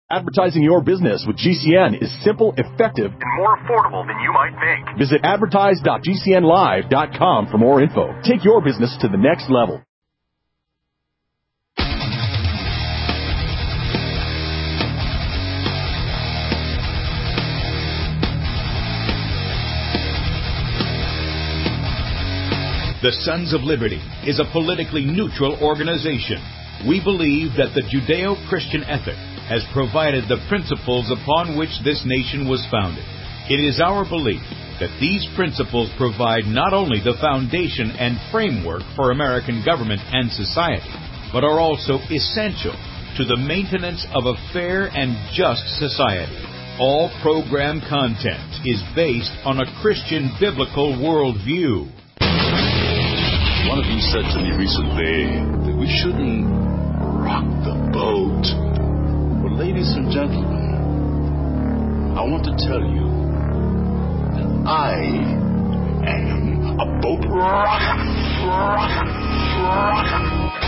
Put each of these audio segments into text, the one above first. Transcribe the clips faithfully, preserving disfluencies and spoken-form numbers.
Advertising your business with G C N is simple, effective, and more affordable than you might think. Visit advertise dot g c n live dot com for more info. Take your business to the next level. The Sons of Liberty is a politically neutral organization. We believe that the Judeo-Christian ethic has provided the principles upon which this nation was founded. It is our belief that these principles provide not only the foundation and framework for American government and society, but are also essential to the maintenance of a fair and just society. All program content is based on a Christian biblical worldview. One of you said to me recently that we shouldn't rock the boat. Well, ladies and gentlemen, I want to tell you that I am a boat rocker, rocker, rocker.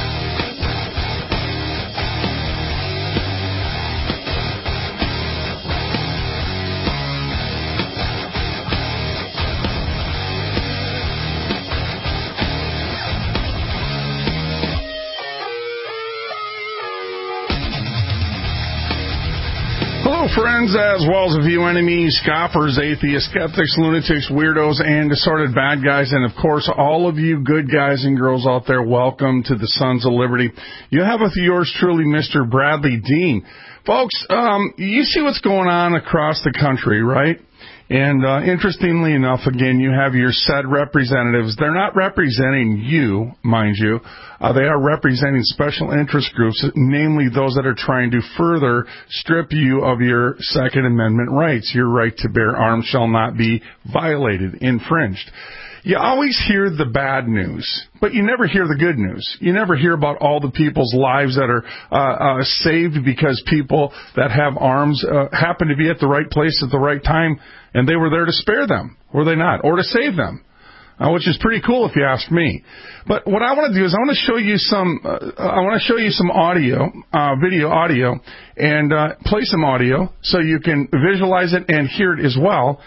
Hello, friends, as well as a few enemies, scoffers, atheists, skeptics, lunatics, weirdos, and assorted bad guys. And, of course, all of you good guys and girls out there, welcome to the Sons of Liberty. You have with yours truly, Mister Bradley Dean. Folks, um, you see what's going on across the country, right? And uh, interestingly enough, again, you have your said representatives. They're not representing you, mind you. Uh, they are representing special interest groups, namely those that are trying to further strip you of your Second Amendment rights. Your right to bear arms shall not be violated, infringed. You always hear the bad news, but you never hear the good news. You never hear about all the people's lives that are uh, uh, saved because people that have arms uh, happen to be at the right place at the right time, and they were there to spare them, were they not, or to save them, uh, which is pretty cool if you ask me. But what I want to do is I want to show you some. Uh, I want to show you some audio, uh, video, audio, and uh, play some audio so you can visualize it and hear it as well.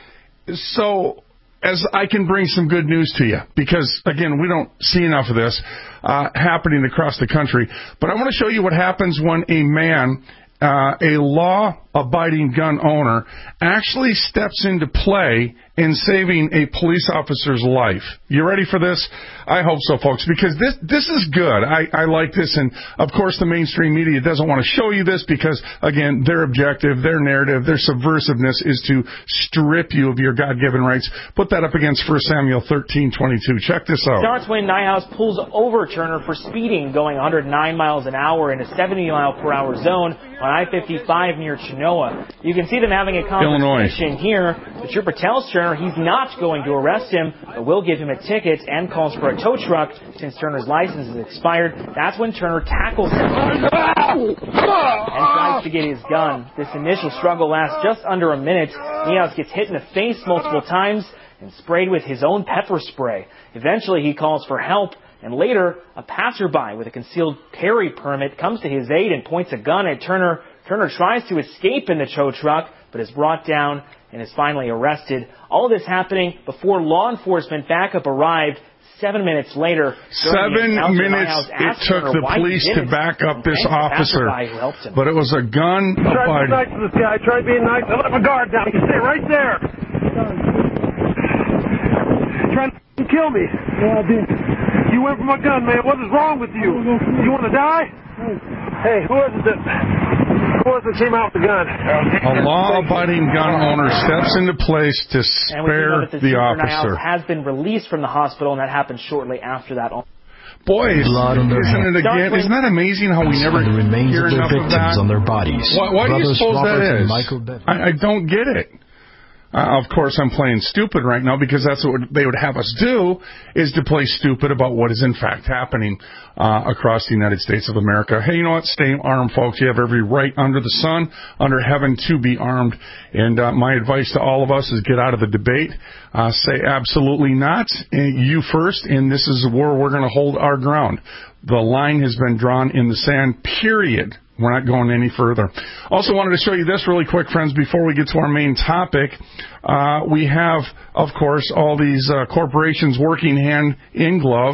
So, as I can bring some good news to you, because, again, we don't see enough of this uh, happening across the country. But I want to show you what happens when a man, uh, a law-abiding gun owner, actually steps into play in saving a police officer's life. You ready for this? I hope so, folks, because this this is good. I, I like this, and, of course, the mainstream media doesn't want to show you this because, again, their objective, their narrative, their subversiveness is to strip you of your God-given rights. Put that up against First Samuel thirteen twenty-two. Check this out. Starts when Nyhouse pulls over Turner for speeding, going one hundred nine miles an hour in a seventy mile per hour zone on I fifty-five near Chinoa. You can see them having a conversation Illinois. Here. The trooper tells Turner he's not going to arrest him, but will give him a ticket and calls for a tow truck since Turner's license is expired. That's when Turner tackles him and tries to get his gun. This initial struggle lasts just under a minute. Nyhouse gets hit in the face multiple times and sprayed with his own pepper spray. Eventually, he calls for help, and later, a passerby with a concealed carry permit comes to his aid and points a gun at Turner. Turner tries to escape in the tow truck, but is brought down and is finally arrested. All of this happening before law enforcement backup arrived seven minutes later. Seven minutes it took the police to back up this officer. But it was a gun. I tried being nice to this guy. I tried being nice. I let my guard down. You can stay right there. Trying to kill me. Yeah, I did. You went for my gun, man. What is wrong with you? You want to die? Hey, who is it that... Who was it came out with the gun? A law-abiding gun owner steps into place to spare the, the officer. Has been released from the hospital, and that happened shortly after that. Boy, isn't it again? Isn't that amazing how we never the remains hear of their enough of victims that? on their bodies. Why, why do you suppose Robert that is? Michael I, I don't get it. Uh, of course, I'm playing stupid right now because that's what they would have us do, is to play stupid about what is in fact happening uh, across the United States of America. Hey, you know what? Stay armed, folks. You have every right under the sun, under heaven, to be armed. And uh, my advice to all of us is get out of the debate. Uh, say absolutely not. You first, and this is where we're going to hold our ground. The line has been drawn in the sand, period. We're not going any further. Also wanted to show you this really quick, friends, before we get to our main topic. Uh, we have, of course, all these uh, corporations working hand in glove,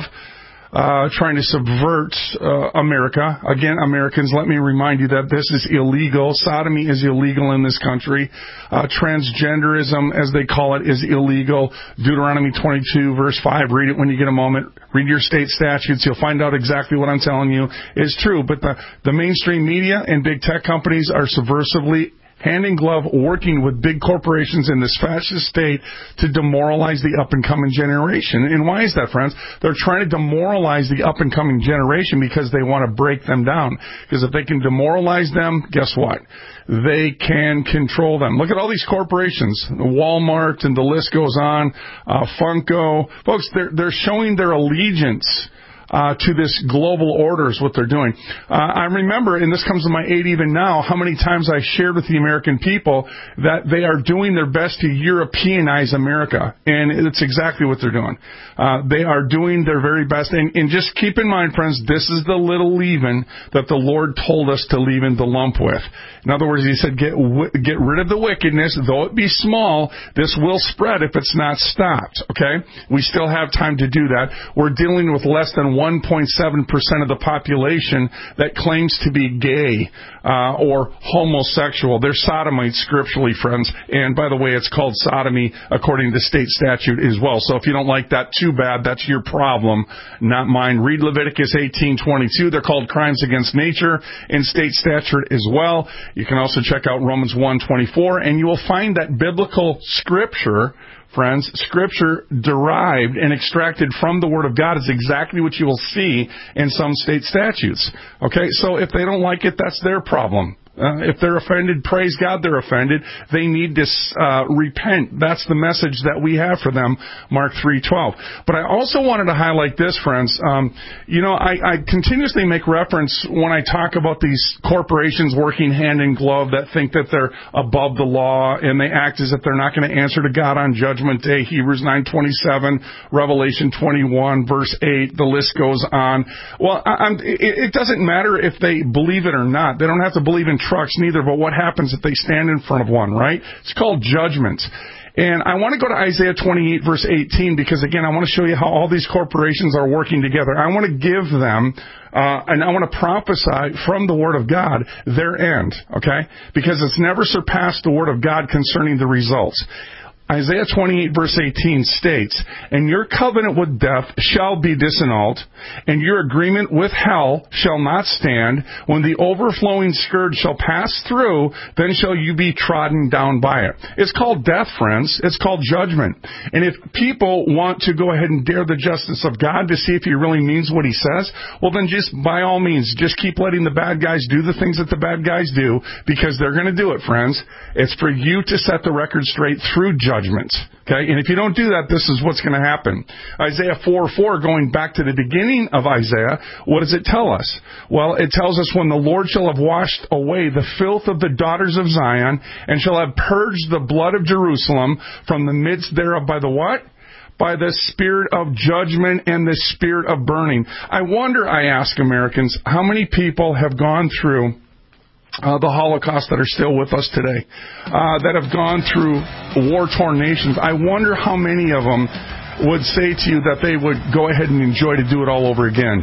Uh, trying to subvert uh, America. Again, Americans, let me remind you that this is illegal. Sodomy is illegal in this country. Uh, transgenderism, as they call it, is illegal. Deuteronomy twenty-two, verse five. Read it when you get a moment. Read your state statutes. You'll find out exactly what I'm telling you is true. But the, the mainstream media and big tech companies are subversively hand in glove working with big corporations in this fascist state to demoralize the up-and-coming generation. And why is that, friends? They're trying to demoralize the up-and-coming generation because they want to break them down. Because if they can demoralize them, guess what? They can control them. Look at all these corporations, Walmart, and the list goes on, uh, Funko. Folks, they're, they're showing their allegiance Uh, to this global order is what they're doing. Uh, I remember, and this comes to my aid even now, how many times I shared with the American people that they are doing their best to Europeanize America. And it's exactly what they're doing. Uh, they are doing their very best. And, and just keep in mind, friends, this is the little leaven that the Lord told us to leaven the lump with. In other words, he said, get, get rid of the wickedness. Though it be small, this will spread if it's not stopped. Okay? We still have time to do that. We're dealing with less than one point seven percent of the population that claims to be gay uh, or homosexual. They're sodomites scripturally, friends. And by the way, it's called sodomy according to state statute as well. So if you don't like that, too bad. That's your problem, not mine. Read Leviticus eighteen twenty-two. They're called crimes against nature in state statute as well. You can also check out Romans one twenty-four, and you will find that biblical scripture, friends, scripture derived and extracted from the Word of God is exactly what you will see in some state statutes. Okay, so if they don't like it, that's their problem. Uh, if they're offended, praise God they're offended. They need to uh, repent. That's the message that we have for them, Mark three twelve. But I also wanted to highlight this, friends. Um, you know, I, I continuously make reference when I talk about these corporations working hand in glove that think that they're above the law and they act as if they're not going to answer to God on Judgment Day. Hebrews nine twenty-seven, Revelation twenty-one, verse eight, the list goes on. Well, I, I'm, it, it doesn't matter if they believe it or not. They don't have to believe in trucks neither, but what happens if they stand in front of one, right? It's called judgment. And I want to go to Isaiah twenty-eight, verse eighteen, because, again, I want to show you how all these corporations are working together. I want to give them, uh, and I want to prophesy from the Word of God their end, okay? Because it's never surpassed the Word of God concerning the results. Isaiah twenty-eight, verse eighteen states, "And your covenant with death shall be disannulled, and your agreement with hell shall not stand. When the overflowing scourge shall pass through, then shall you be trodden down by it." It's called death, friends. It's called judgment. And if people want to go ahead and dare the justice of God to see if he really means what he says, well, then just, by all means, just keep letting the bad guys do the things that the bad guys do, because they're going to do it, friends. It's for you to set the record straight through judgment. Judgment. Okay, and if you don't do that, this is what's going to happen. Isaiah four four, going back to the beginning of Isaiah, what does it tell us? Well, it tells us, "When the Lord shall have washed away the filth of the daughters of Zion, and shall have purged the blood of Jerusalem from the midst thereof by the" what? By the spirit of judgment and the spirit of burning. I wonder, I ask Americans, how many people have gone through Uh, the Holocaust that are still with us today, uh, that have gone through war-torn nations. I wonder how many of them would say to you that they would go ahead and enjoy to do it all over again.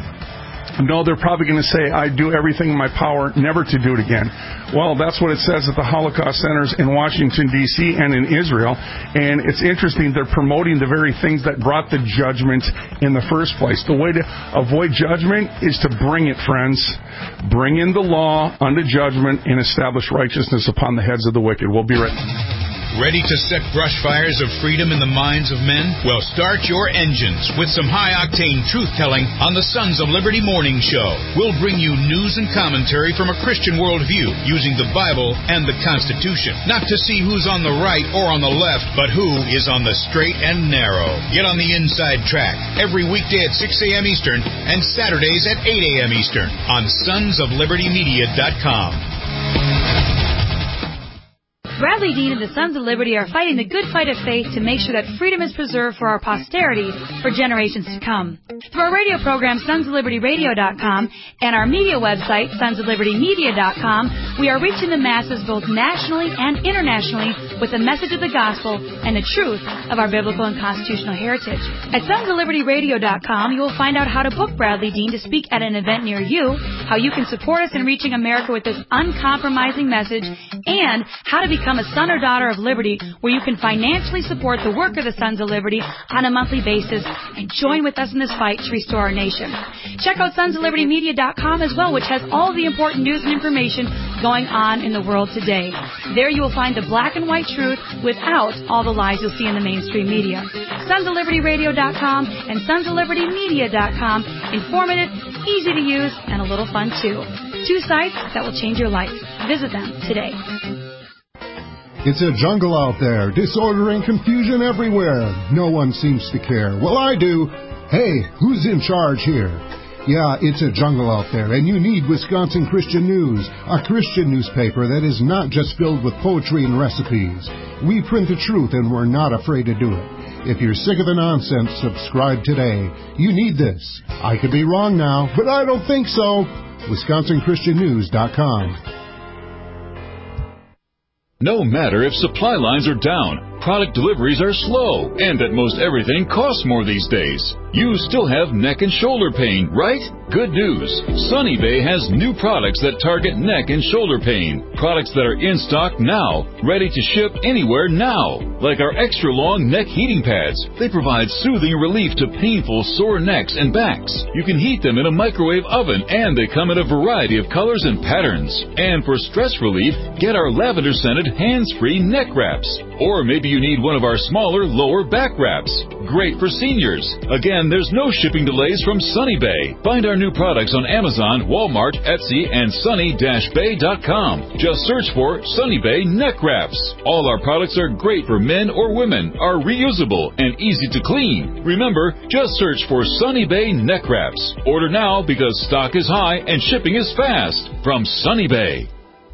No, they're probably going to say, "I do everything in my power never to do it again." Well, that's what it says at the Holocaust centers in Washington, D C and in Israel. And it's interesting, they're promoting the very things that brought the judgment in the first place. The way to avoid judgment is to bring it, friends. Bring in the law unto judgment and establish righteousness upon the heads of the wicked. We'll be right back. Ready to set brush fires of freedom in the minds of men? Well, start your engines with some high-octane truth-telling on the Sons of Liberty Morning Show. We'll bring you news and commentary from a Christian worldview using the Bible and the Constitution. Not to see who's on the right or on the left, but who is on the straight and narrow. Get on the inside track every weekday at six a.m. Eastern and Saturdays at eight a.m. Eastern on sons of liberty media dot com. Bradley Dean and the Sons of Liberty are fighting the good fight of faith to make sure that freedom is preserved for our posterity for generations to come. Through our radio program, sons of liberty radio dot com, and our media website, sons of liberty media dot com, we are reaching the masses both nationally and internationally with the message of the gospel and the truth of our biblical and constitutional heritage. At sons of liberty radio dot com, you will find out how to book Bradley Dean to speak at an event near you, how you can support us in reaching America with this uncompromising message, and how to become a son or daughter of liberty, where you can financially support the work of the Sons of Liberty on a monthly basis and join with us in this fight to restore our nation. Check out sons of liberty media dot com as well, which has all the important news and information going on in the world today. There you will find the black and white truth without all the lies you'll see in the mainstream media. sons of liberty radio dot com and sons of liberty media dot com. Informative, easy to use, and a little fun too. Two sites that will change your life. Visit them today. It's a jungle out there, disorder and confusion everywhere. No one seems to care. Well, I do. Hey, who's in charge here? Yeah, it's a jungle out there, and you need Wisconsin Christian News, a Christian newspaper that is not just filled with poetry and recipes. We print the truth, and we're not afraid to do it. If you're sick of the nonsense, subscribe today. You need this. I could be wrong now, but I don't think so. Wisconsin Christian News dot com. No matter if supply lines are down, product deliveries are slow, and that most everything costs more these days, you still have neck and shoulder pain, right? Good news. Sunny Bay has new products that target neck and shoulder pain. Products that are in stock now, ready to ship anywhere now. Like our extra long neck heating pads. They provide soothing relief to painful sore necks and backs. You can heat them in a microwave oven, and they come in a variety of colors and patterns. And for stress relief, get our lavender scented hands-free neck wraps. Or maybe you need one of our smaller lower back wraps. Great for seniors. Again, there's no shipping delays from Sunny Bay. Find our new products on Amazon, Walmart, Etsy, and sunny dash bay dot com. Just search for Sunny Bay Neck Wraps. All our products are great for men or women, are reusable, and easy to clean. Remember, just search for Sunny Bay Neck Wraps. Order now because stock is high and shipping is fast. From Sunny Bay.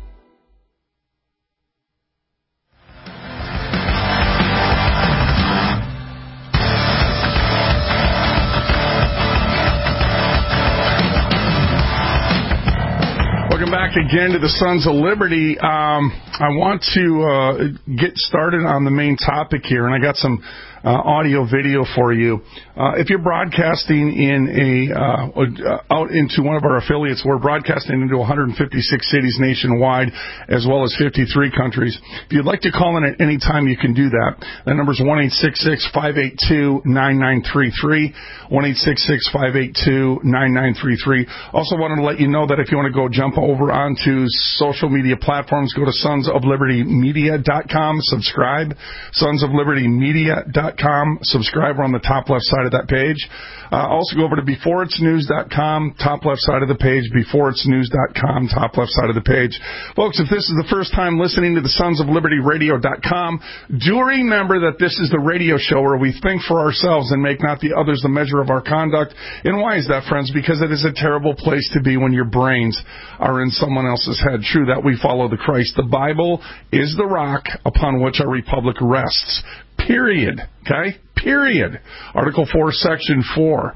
Back again to the Sons of Liberty. Um, I want to uh, get started on the main topic here, and I got some uh, audio video for you. Uh, if you're broadcasting in a uh, out into one of our affiliates, we're broadcasting into one hundred fifty-six cities nationwide, as well as fifty-three countries. If you'd like to call in at any time, you can do that. The number is one eight six six, five eight two, nine nine three three, one eight six six, five eight two, nine nine three three. Also wanted to let you know that if you want to go jump over onto social media platforms, go to sons of liberty media dot com, subscribe, sons of liberty media dot com, subscribe. We're on the top left side of that page. Uh, also go over to before it's news dot com, top left side of the page, before it's news dot com, top left side of the page. Folks, if this is the first time listening to the sons of liberty radio dot com, do remember that this is the radio show where we think for ourselves and make not the others the measure of our conduct. And why is that, friends? Because it is a terrible place to be when your brains are in someone else's head. True that we follow the Christ. The Bible is the rock upon which our republic rests. Period. Okay? Period. Article four, Section four.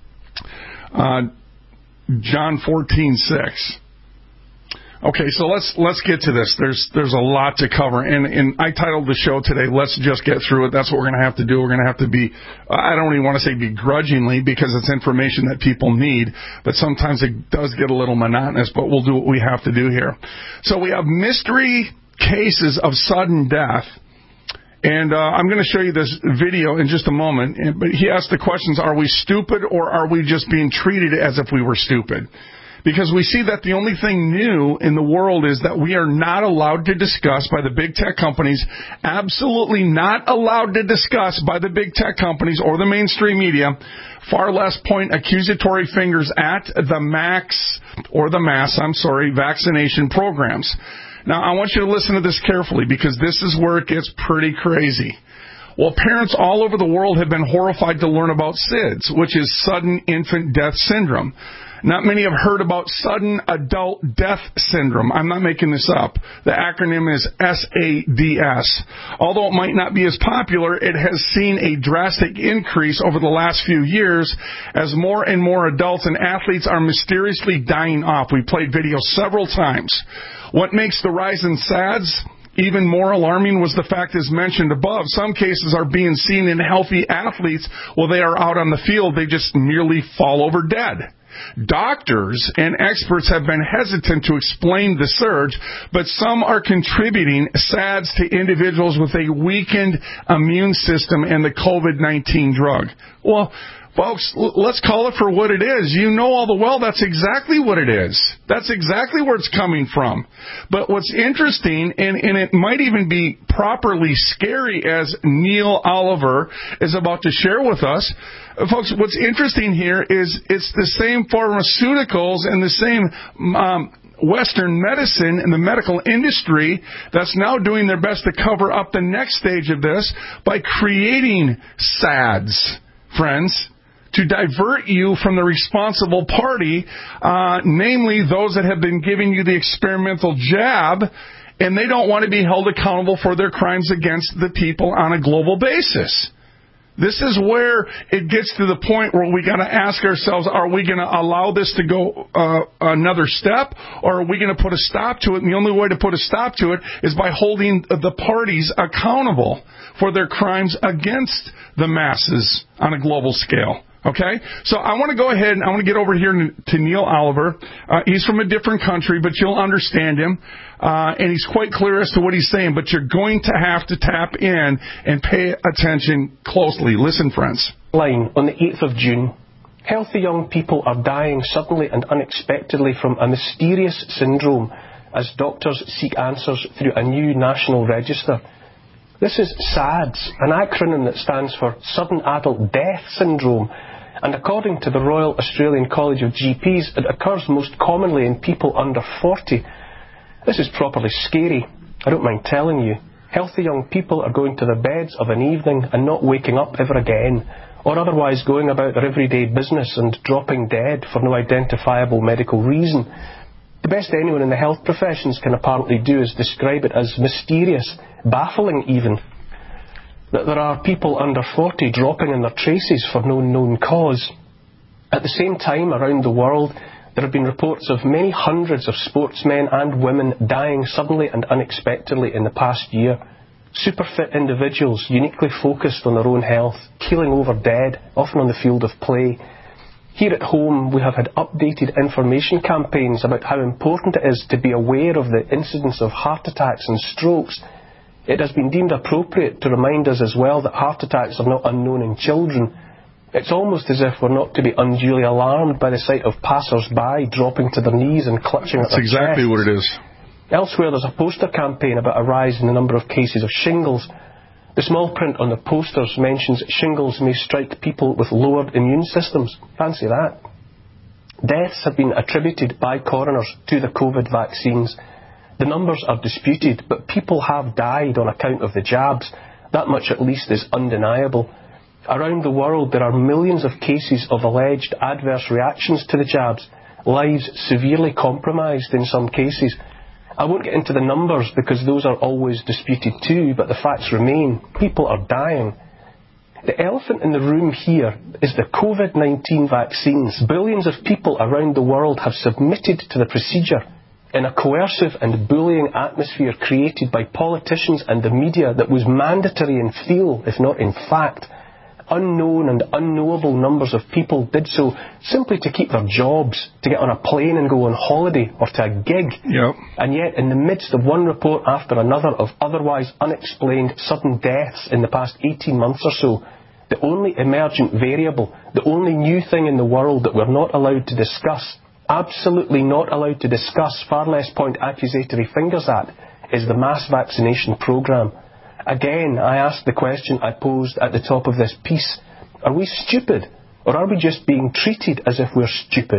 Uh, John fourteen six. Okay, so let's let's get to this. There's there's a lot to cover, and and I titled the show today, "Let's Just Get Through It." That's what we're going to have to do. We're going to have to be, I don't even want to say begrudgingly, because it's information that people need, but sometimes it does get a little monotonous, but we'll do what we have to do here. So we have mystery cases of sudden death. And uh, I'm going to show you this video in just a moment. But he asked the questions, are we stupid or are we just being treated as if we were stupid? Because we see that the only thing new in the world is that we are not allowed to discuss by the big tech companies, absolutely not allowed to discuss by the big tech companies or the mainstream media, far less point accusatory fingers at the max, or the mass, I'm sorry, vaccination programs. Now, I want you to listen to this carefully because this is where it gets pretty crazy. Well, parents all over the world have been horrified to learn about S I D S, which is sudden infant death syndrome. Not many have heard about sudden adult death syndrome. I'm not making this up. The acronym is S A D S. Although it might not be as popular, it has seen a drastic increase over the last few years as more and more adults and athletes are mysteriously dying off. We played videos several times. What makes the rise in S A Ds even more alarming was the fact, as mentioned above, some cases are being seen in healthy athletes while they are out on the field. They just merely fall over dead. Doctors and experts have been hesitant to explain the surge, but some are contributing S A Ds to individuals with a weakened immune system and the COVID nineteen drug. Well, folks, let's call it for what it is. You know all the well that's exactly what it is. That's exactly where it's coming from. But what's interesting, and, and it might even be properly scary, as Neil Oliver is about to share with us, folks, what's interesting here is it's the same pharmaceuticals and the same um, Western medicine and the medical industry that's now doing their best to cover up the next stage of this by creating S A Ds, friends, to divert you from the responsible party, uh, namely those that have been giving you the experimental jab, and they don't want to be held accountable for their crimes against the people on a global basis. This is where it gets to the point where we got to ask ourselves, are we going to allow this to go uh, another step, or are we going to put a stop to it? And the only way to put a stop to it is by holding the parties accountable for their crimes against the masses on a global scale. Okay? So I want to go ahead and I want to get over here to Neil Oliver. Uh, he's from a different country, but you'll understand him. Uh, and he's quite clear as to what he's saying, but you're going to have to tap in and pay attention closely. Listen, friends. Line on the eighth of June. Healthy young people are dying suddenly and unexpectedly from a mysterious syndrome as doctors seek answers through a new national register. This is S A Ds, an acronym that stands for Sudden Adult Death Syndrome, and according to the Royal Australian College of G Ps, it occurs most commonly in people under forty. This is properly scary, I don't mind telling you. Healthy young people are going to their beds of an evening and not waking up ever again, or otherwise going about their everyday business and dropping dead for no identifiable medical reason. The best anyone in the health professions can apparently do is describe it as mysterious, baffling even. That there are people under forty dropping in their traces for no known cause. At the same time, around the world, there have been reports of many hundreds of sportsmen and women dying suddenly and unexpectedly in the past year. Super fit individuals, uniquely focused on their own health, keeling over dead, often on the field of play. Here at home, we have had updated information campaigns about how important it is to be aware of the incidence of heart attacks and strokes. It has been deemed appropriate to remind us as well that heart attacks are not unknown in children. It's almost as if we're not to be unduly alarmed by the sight of passers-by dropping to their knees and clutching at their chests. That's exactly what it is. Elsewhere, there's a poster campaign about a rise in the number of cases of shingles. The small print on the posters mentions shingles may strike people with lowered immune systems. Fancy that. Deaths have been attributed by coroners to the COVID vaccines. The numbers are disputed, but people have died on account of the jabs. That much at least is undeniable. Around the world, there are millions of cases of alleged adverse reactions to the jabs, lives severely compromised in some cases. I won't get into the numbers because those are always disputed too, but the facts remain. People are dying. The elephant in the room here is the COVID nineteen vaccines. Billions of people around the world have submitted to the procedure in a coercive and bullying atmosphere created by politicians and the media that was mandatory in feel, if not in fact. Unknown and unknowable numbers of people did so simply to keep their jobs, to get on a plane and go on holiday, or to a gig. Yep. And yet, in the midst of one report after another of otherwise unexplained sudden deaths in the past eighteen months or so, the only emergent variable, the only new thing in the world that we're not allowed to discuss, absolutely not allowed to discuss, far less point accusatory fingers at, is the mass vaccination programme. Again, I ask the question I posed at the top of this piece. Are we stupid? Or are we just being treated as if we're stupid?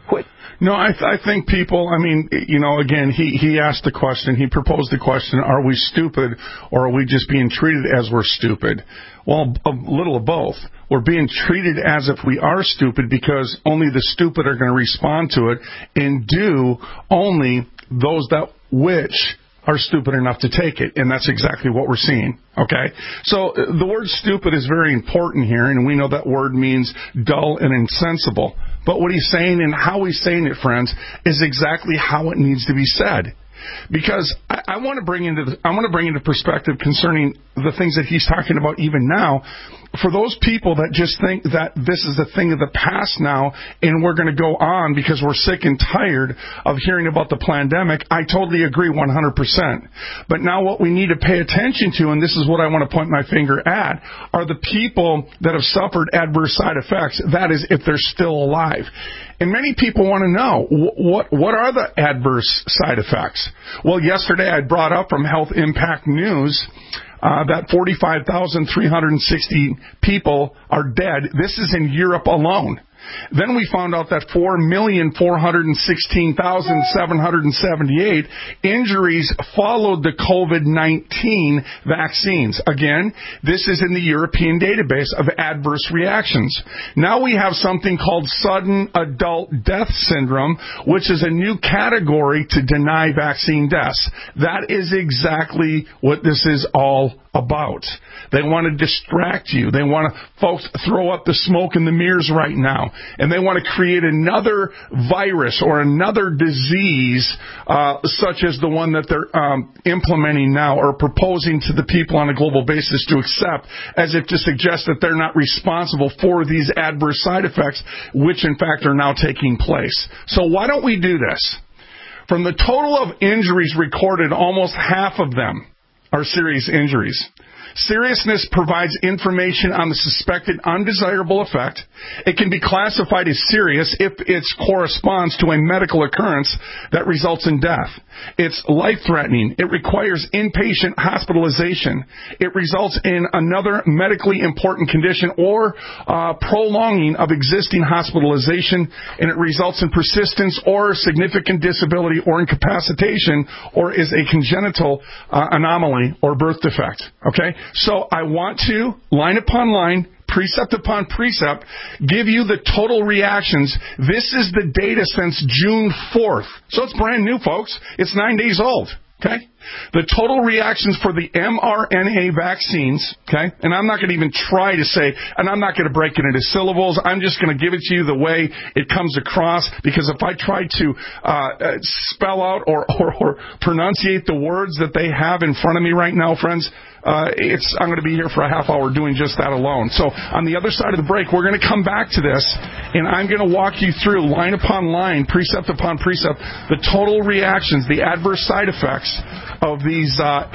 What? No, I, th- I think people, I mean, you know, again, he, he asked the question, he proposed the question, are we stupid or are we just being treated as we're stupid? Well, a little of both. We're being treated as if we are stupid because only the stupid are going to respond to it and do only those that which are stupid enough to take it, and that's exactly what we're seeing, okay? So the word stupid is very important here, and we know that word means dull and insensible. But what he's saying and how he's saying it, friends, is exactly how it needs to be said. Because I, I want to bring into the, I want to bring into perspective concerning the things that he's talking about even now. For those people that just think that this is a thing of the past now and we're going to go on because we're sick and tired of hearing about the pandemic, I totally agree one hundred percent. But now what we need to pay attention to, and this is what I want to point my finger at, are the people that have suffered adverse side effects. That is, if they're still alive. And many people want to know, what what are the adverse side effects? Well, yesterday I brought up from Health Impact News Uh, that forty-five thousand three hundred sixty people are dead. This is in Europe alone. Then we found out that four million four hundred sixteen thousand seven hundred seventy-eight injuries followed the COVID nineteen vaccines. Again, this is in the European database of adverse reactions. Now we have something called sudden adult death syndrome, which is a new category to deny vaccine deaths. That is exactly what this is all about. They want to distract you. They want to, folks, throw up the smoke and the mirrors right now. And they want to create another virus or another disease uh, such as the one that they're um, implementing now or proposing to the people on a global basis to accept, as if to suggest that they're not responsible for these adverse side effects, which in fact are now taking place. So why don't we do this? From the total of injuries recorded, almost half of them are serious injuries. Seriousness provides information on the suspected undesirable effect. It can be classified as serious if it corresponds to a medical occurrence that results in death. It's life-threatening. It requires inpatient hospitalization. It results in another medically important condition or uh, prolonging of existing hospitalization, and it results in persistence or significant disability or incapacitation, or is a congenital uh, anomaly or birth defect. Okay? So I want to, line upon line, precept upon precept, give you the total reactions. This is the data since June fourth. So it's brand new, folks. It's nine days old. Okay? The total reactions for the mRNA vaccines, okay? And I'm not going to even try to say, and I'm not going to break it into syllables. I'm just going to give it to you the way it comes across, because if I try to uh, spell out or, or, or pronunciate the words that they have in front of me right now, friends, Uh, it's I'm going to be here for a half hour doing just that alone. So on the other side of the break, we're going to come back to this, and I'm going to walk you through, line upon line, precept upon precept, the total reactions, the adverse side effects of these uh,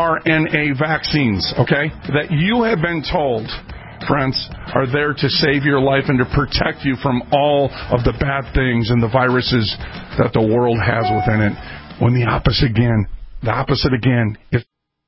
mRNA vaccines, okay, that you have been told, friends, are there to save your life and to protect you from all of the bad things and the viruses that the world has within it. When the opposite again, the opposite again is...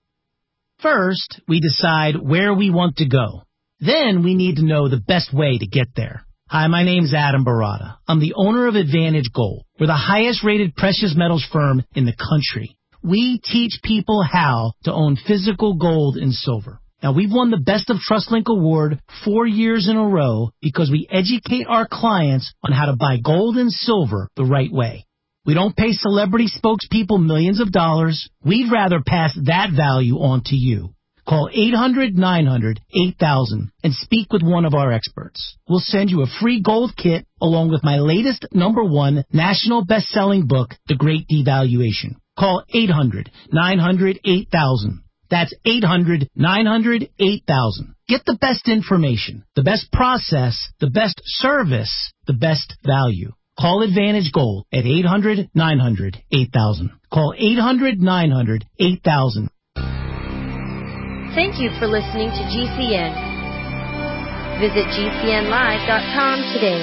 First, we decide where we want to go. Then we need to know the best way to get there. Hi, my name's Adam Barada. I'm the owner of Advantage Gold. We're the highest-rated precious metals firm in the country. We teach people how to own physical gold and silver. Now, we've won the Best of TrustLink Award four years in a row because we educate our clients on how to buy gold and silver the right way. We don't pay celebrity spokespeople millions of dollars. We'd rather pass that value on to you. Call eight hundred nine hundred eight thousand and speak with one of our experts. We'll send you a free gold kit along with my latest number one national best-selling book, The Great Devaluation. Call eight hundred nine hundred eight thousand. That's eight hundred nine hundred eight thousand. Get the best information, the best process, the best service, the best value. Call Advantage Gold at eight hundred nine hundred eight thousand. Call eight hundred nine hundred eight thousand. Thank you for listening to G C N. Visit G C N live dot com today.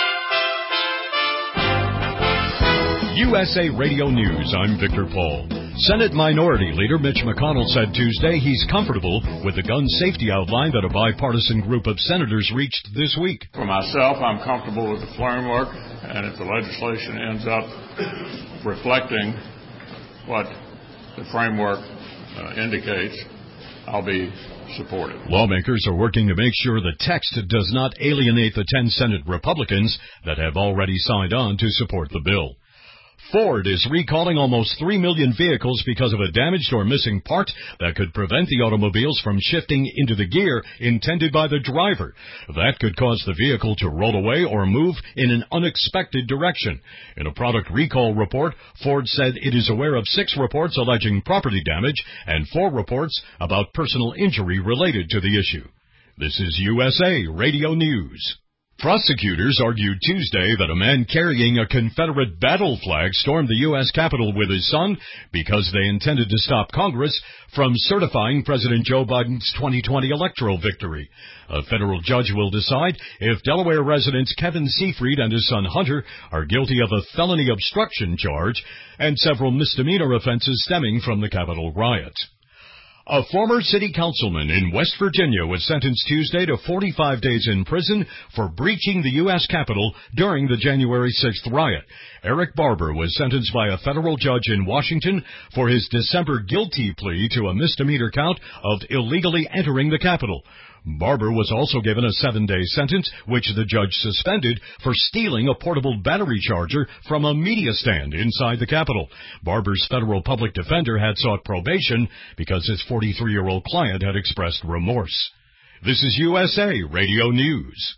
U S A Radio News, I'm Victor Paul. Senate Minority Leader Mitch McConnell said Tuesday he's comfortable with the gun safety outline that a bipartisan group of senators reached this week. For myself, I'm comfortable with the framework, and if the legislation ends up reflecting what the framework uh, indicates, I'll be supportive. Lawmakers are working to make sure the text does not alienate the ten Senate Republicans that have already signed on to support the bill. Ford is recalling almost three million vehicles because of a damaged or missing part that could prevent the automobiles from shifting into the gear intended by the driver. That could cause the vehicle to roll away or move in an unexpected direction. In a product recall report, Ford said it is aware of six reports alleging property damage and four reports about personal injury related to the issue. This is U S A Radio News. Prosecutors argued Tuesday that a man carrying a Confederate battle flag stormed the U S Capitol with his son because they intended to stop Congress from certifying President Joe Biden's twenty twenty electoral victory. A federal judge will decide if Delaware residents Kevin Seafried and his son Hunter are guilty of a felony obstruction charge and several misdemeanor offenses stemming from the Capitol riot. A former city councilman in West Virginia was sentenced Tuesday to forty-five days in prison for breaching the U S Capitol during the January sixth riot. Eric Barber was sentenced by a federal judge in Washington for his December guilty plea to a misdemeanor count of illegally entering the Capitol. Barber was also given a seven-day sentence, which the judge suspended for stealing a portable battery charger from a media stand inside the Capitol. Barber's federal public defender had sought probation because his forty-three-year-old client had expressed remorse. This is U S A Radio News.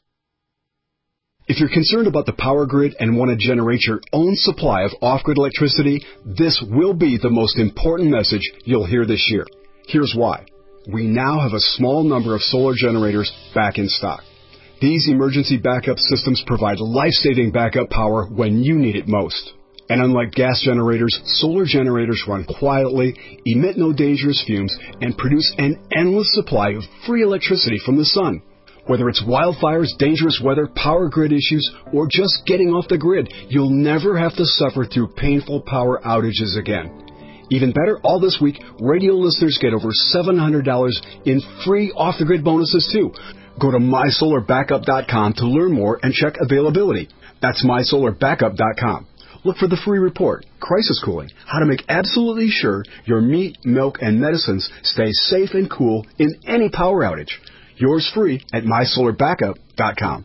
If you're concerned about the power grid and want to generate your own supply of off-grid electricity, this will be the most important message you'll hear this year. Here's why. We now have a small number of solar generators back in stock. These emergency backup systems provide life-saving backup power when you need it most. And unlike gas generators, solar generators run quietly, emit no dangerous fumes, and produce an endless supply of free electricity from the sun. Whether it's wildfires, dangerous weather, power grid issues, or just getting off the grid, you'll never have to suffer through painful power outages again. Even better, all this week, radio listeners get over seven hundred dollars in free off-the-grid bonuses, too. Go to my solar backup dot com to learn more and check availability. That's my solar backup dot com. Look for the free report, Crisis Cooling, how to make absolutely sure your meat, milk, and medicines stay safe and cool in any power outage. Yours free at my solar backup dot com.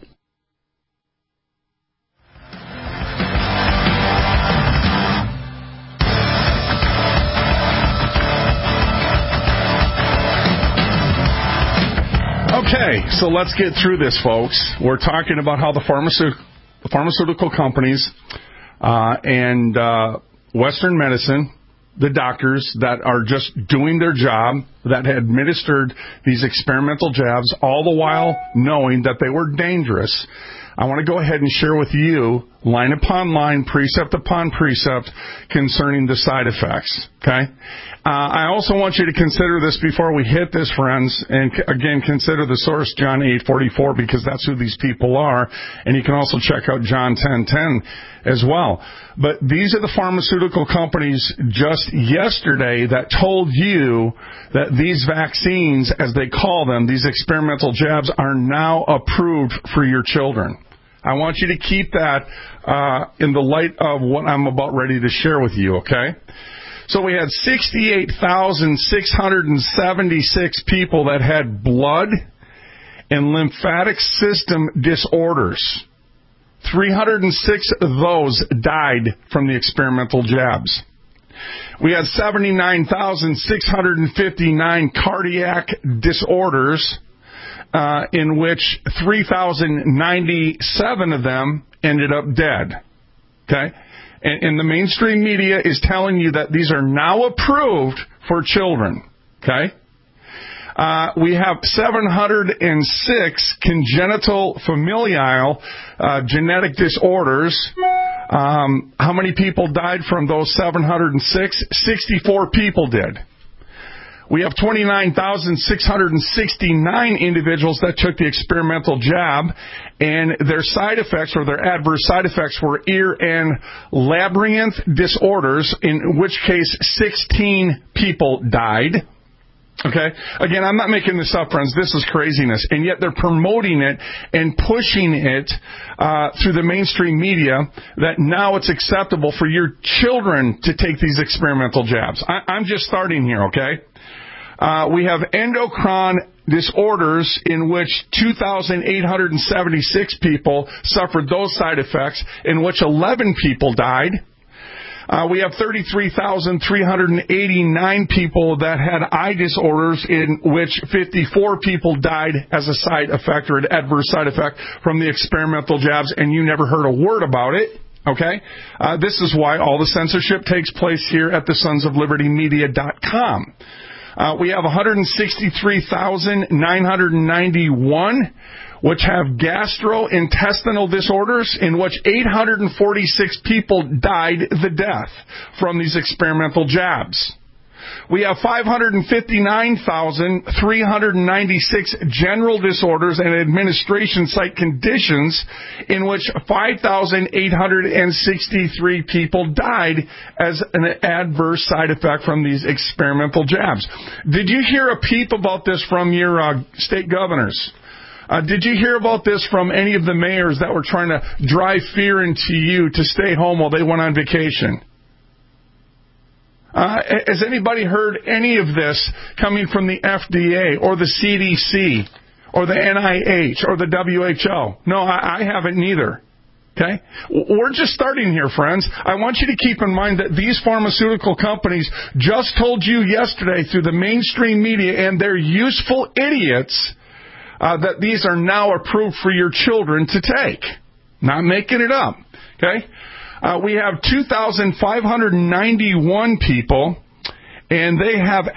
Okay, so let's get through this, folks. We're talking about how the pharmaceutical, the pharmaceutical companies uh, and uh, Western medicine, the doctors that are just doing their job, that had administered these experimental jabs, all the while knowing that they were dangerous. I want to go ahead and share with you, line upon line, precept upon precept, concerning the side effects, okay? Uh, I also want you to consider this before we hit this, friends, and c- again, consider the source, John eight forty-four, because that's who these people are, and you can also check out John ten ten as well. But these are the pharmaceutical companies just yesterday that told you that these vaccines, as they call them, these experimental jabs, are now approved for your children. I want you to keep that uh, in the light of what I'm about ready to share with you, okay? So we had sixty-eight thousand six hundred seventy-six people that had blood and lymphatic system disorders. three hundred six of those died from the experimental jabs. We had seventy-nine thousand six hundred fifty-nine cardiac disorders, uh, in which three thousand ninety-seven of them ended up dead. Okay? And, and the mainstream media is telling you that these are now approved for children. Okay? Uh, we have seven hundred six congenital familial uh, genetic disorders. Um, how many people died from those seven hundred six? sixty-four people did. We have twenty-nine thousand six hundred sixty-nine individuals that took the experimental jab, and their side effects or their adverse side effects were ear and labyrinth disorders, in which case sixteen people died. Okay? Again, I'm not making this up, friends. This is craziness. And yet they're promoting it and pushing it uh, through the mainstream media that now it's acceptable for your children to take these experimental jabs. I- I'm just starting here, okay? Uh, we have endocrine disorders in which two thousand eight hundred seventy-six people suffered those side effects, in which eleven people died. Uh, we have thirty-three thousand three hundred eighty-nine people that had eye disorders, in which fifty-four people died as a side effect or an adverse side effect from the experimental jabs, and you never heard a word about it. Okay? Uh, this is why all the censorship takes place here at the sons of liberty media dot com. Uh, we have one hundred sixty-three thousand nine hundred ninety-one which have gastrointestinal disorders, in which eight hundred forty-six people died the death from these experimental jabs. We have five hundred fifty-nine thousand three hundred ninety-six general disorders and administration site conditions, in which five thousand eight hundred sixty-three people died as an adverse side effect from these experimental jabs. Did you hear a peep about this from your uh, state governors? Uh, did you hear about this from any of the mayors that were trying to drive fear into you to stay home while they went on vacation? Uh, has anybody heard any of this coming from the F D A or the C D C or the N I H or the W H O? No, I, I haven't neither. Okay? We're just starting here, friends. I want you to keep in mind that these pharmaceutical companies just told you yesterday through the mainstream media and their useful idiots uh, that these are now approved for your children to take. Not making it up. Okay? Uh, we have two thousand five hundred ninety-one people, and they have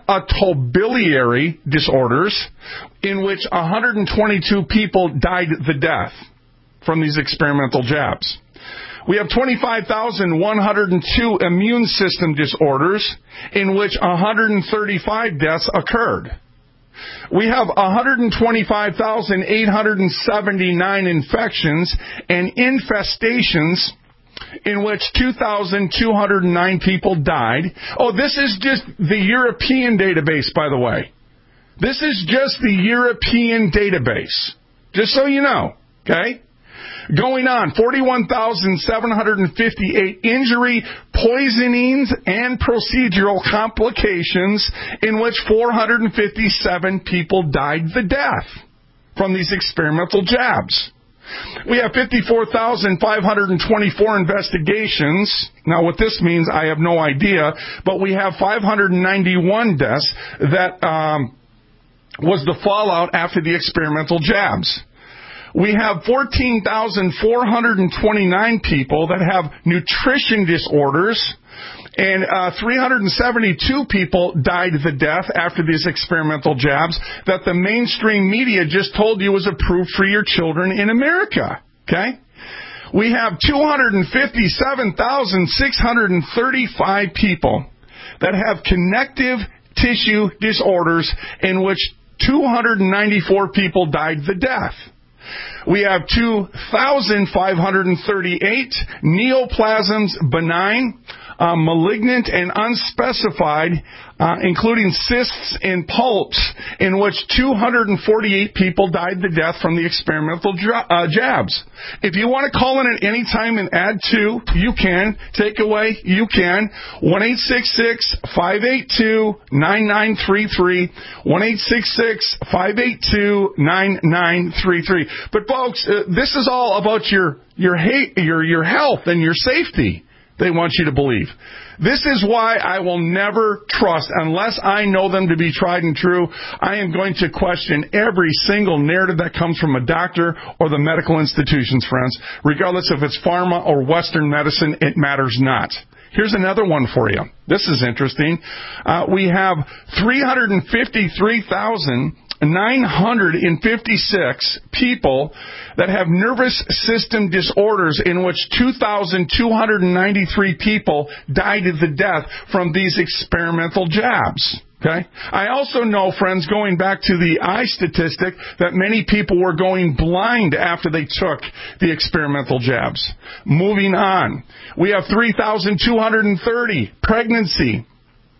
hepatobiliary disorders, in which one hundred twenty-two people died the death from these experimental jabs. We have twenty-five thousand one hundred two immune system disorders, in which one hundred thirty-five deaths occurred. We have one hundred twenty-five thousand eight hundred seventy-nine infections and infestations, in which two thousand two hundred nine people died. Oh, this is just the European database, by the way. This is just the European database. Just so you know, okay? Going on, forty-one thousand seven hundred fifty-eight injury, poisonings, and procedural complications, in which four hundred fifty-seven people died the death from these experimental jabs. We have fifty-four thousand five hundred twenty-four investigations. Now, what this means, I have no idea, but we have five hundred ninety-one deaths that um, was the fallout after the experimental jabs. We have fourteen thousand four hundred twenty-nine people that have nutrition disorders, and uh, three hundred seventy-two people died the death after these experimental jabs that the mainstream media just told you was approved for your children in America. Okay? We have two hundred fifty-seven thousand six hundred thirty-five people that have connective tissue disorders, in which two hundred ninety-four people died the death. We have two thousand five hundred thirty-eight neoplasms benign, uh, malignant, and unspecified, uh, including cysts and polyps, in which two hundred forty-eight people died the death from the experimental dra- uh, jabs. If you want to call in at any time and add to, you can. Take away, you can. one eight six six, five eight two, nine nine three three. one eight six six, five eight two, nine nine three three. But folks, uh, this is all about your your hate, your your health and your safety. They want you to believe. This is why I will never trust, unless I know them to be tried and true. I am going to question every single narrative that comes from a doctor or the medical institutions, friends. Regardless if it's pharma or Western medicine, it matters not. Here's another one for you. This is interesting. Uh, we have three hundred fifty-three thousand nine hundred fifty-six people that have nervous system disorders, in which two thousand two hundred ninety-three people died of the death from these experimental jabs. Okay? I also know, friends, going back to the eye statistic, that many people were going blind after they took the experimental jabs. Moving on. We have three thousand two hundred thirty pregnancy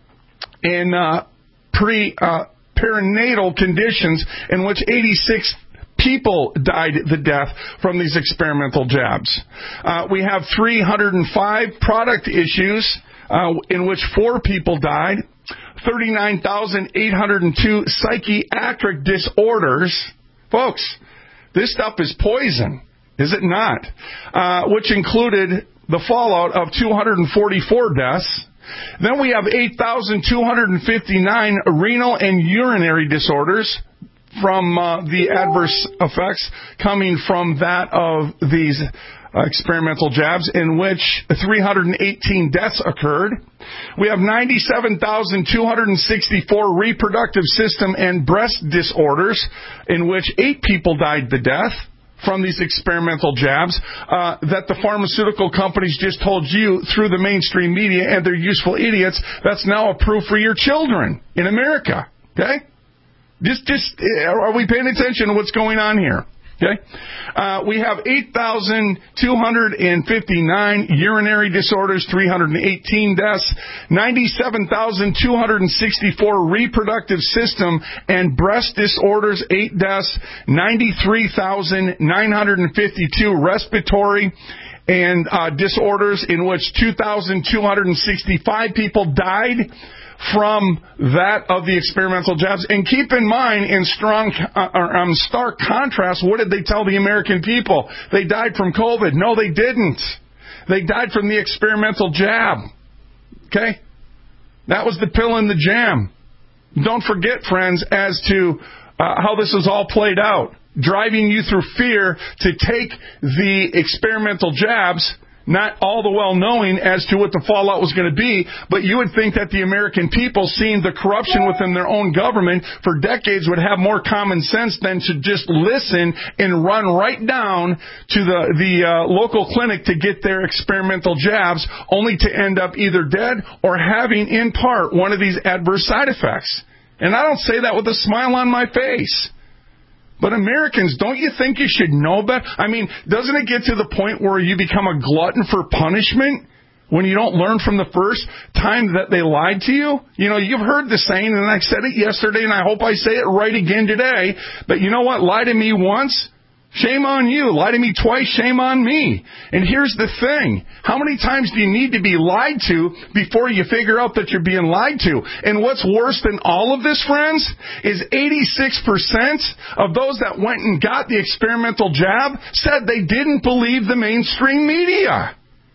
and uh, pre uh, perinatal conditions in which eighty-six people died the death from these experimental jabs. Uh, we have three hundred five product issues uh, in which four people died. thirty-nine thousand eight hundred two psychiatric disorders. Folks, this stuff is poison, is it not? Uh, which included the fallout of two hundred forty-four deaths. Then we have eight thousand two hundred fifty-nine renal and urinary disorders from uh, the adverse effects coming from that of these uh, experimental jabs, in which three hundred eighteen deaths occurred. We have ninety-seven thousand two hundred sixty-four reproductive system and breast disorders, in which eight people died the death from these experimental jabs uh, that the pharmaceutical companies just told you through the mainstream media and their useful idiots that's now approved for your children in America. Okay? Just, just, are we paying attention to what's going on here? Okay? Uh, we have eight thousand two hundred fifty-nine urinary disorders, three hundred eighteen deaths, ninety-seven thousand two hundred sixty-four reproductive system and breast disorders, eight deaths, ninety-three thousand nine hundred fifty-two respiratory and uh, disorders, in which two thousand two hundred sixty-five people died from that of the experimental jabs. And keep in mind, in strong, uh, um, stark contrast, what did they tell the American people? They died from COVID. No, they didn't. They died from the experimental jab. Okay? That was the pill in the jam. Don't forget, friends, as to uh, how this is all played out. Driving you through fear to take the experimental jabs, not all the well knowing as to what the fallout was going to be, but you would think that the American people, seeing the corruption within their own government for decades, would have more common sense than to just listen and run right down to the, the uh, local clinic to get their experimental jabs, only to end up either dead or having, in part, one of these adverse side effects. And I don't say that with a smile on my face. But Americans, don't you think you should know better? I mean, doesn't it get to the point where you become a glutton for punishment when you don't learn from the first time that they lied to you? You know, you've heard the saying, and I said it yesterday, and I hope I say it right again today. But you know what? Lie to me once, shame on you. Lie to me twice, shame on me. And here's the thing. How many times do you need to be lied to before you figure out that you're being lied to? And what's worse than all of this, friends, is eighty-six percent of those that went and got the experimental jab said they didn't believe the mainstream media.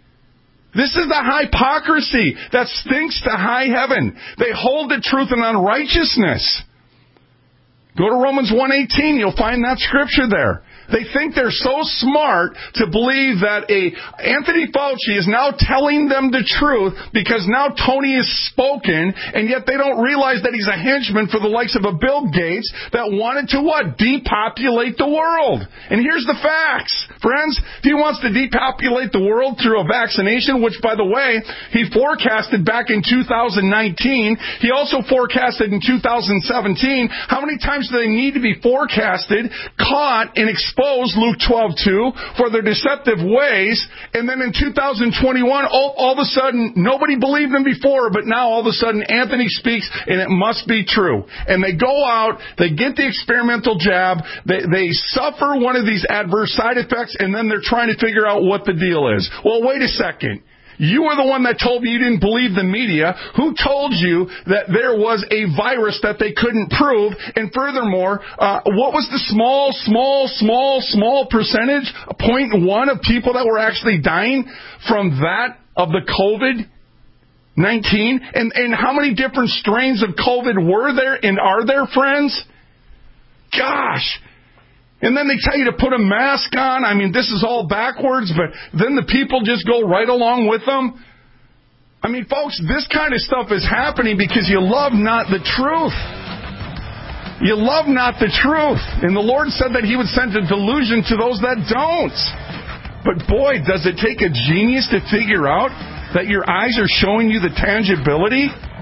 This is the hypocrisy that stinks to high heaven. They hold the truth in unrighteousness. Go to Romans one eighteen, you'll find that scripture there. They think they're so smart to believe that a Anthony Fauci is now telling them the truth because now Tony has spoken, and yet they don't realize that he's a henchman for the likes of a Bill Gates that wanted to what? Depopulate the world. And here's the facts. Friends, if he wants to depopulate the world through a vaccination, which, by the way, he forecasted back in two thousand nineteen, he also forecasted in two thousand seventeen, how many times do they need to be forecasted, caught, and exposed? Expose Luke twelve two for their deceptive ways, and then in two thousand twenty-one, all, all of a sudden, nobody believed them before, but now all of a sudden Anthony speaks, and it must be true. And they go out, they get the experimental jab, they, they suffer one of these adverse side effects, and then they're trying to figure out what the deal is. Well, wait a second. You were the one that told me you didn't believe the media. Who told you that there was a virus that they couldn't prove? And furthermore, uh, what was the small, small, small, small percentage, zero point one of people that were actually dying from that of the COVID nineteen? And, and how many different strains of COVID were there and are there, friends? Gosh. And then they tell you to put a mask on. I mean, this is all backwards, but then the people just go right along with them. I mean, folks, this kind of stuff is happening because you love not the truth. You love not the truth. And the Lord said that He would send a delusion to those that don't. But boy, does it take a genius to figure out that your eyes are showing you the tangibility